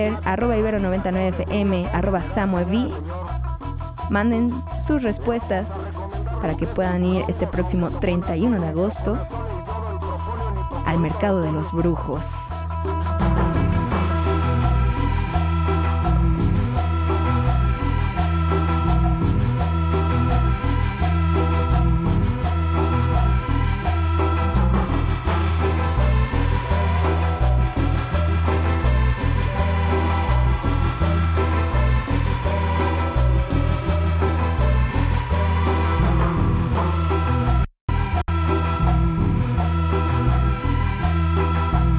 @ibero99fm, @samuev. Manden sus respuestas para que puedan ir este próximo 31 de agosto al Mercado de los Brujos.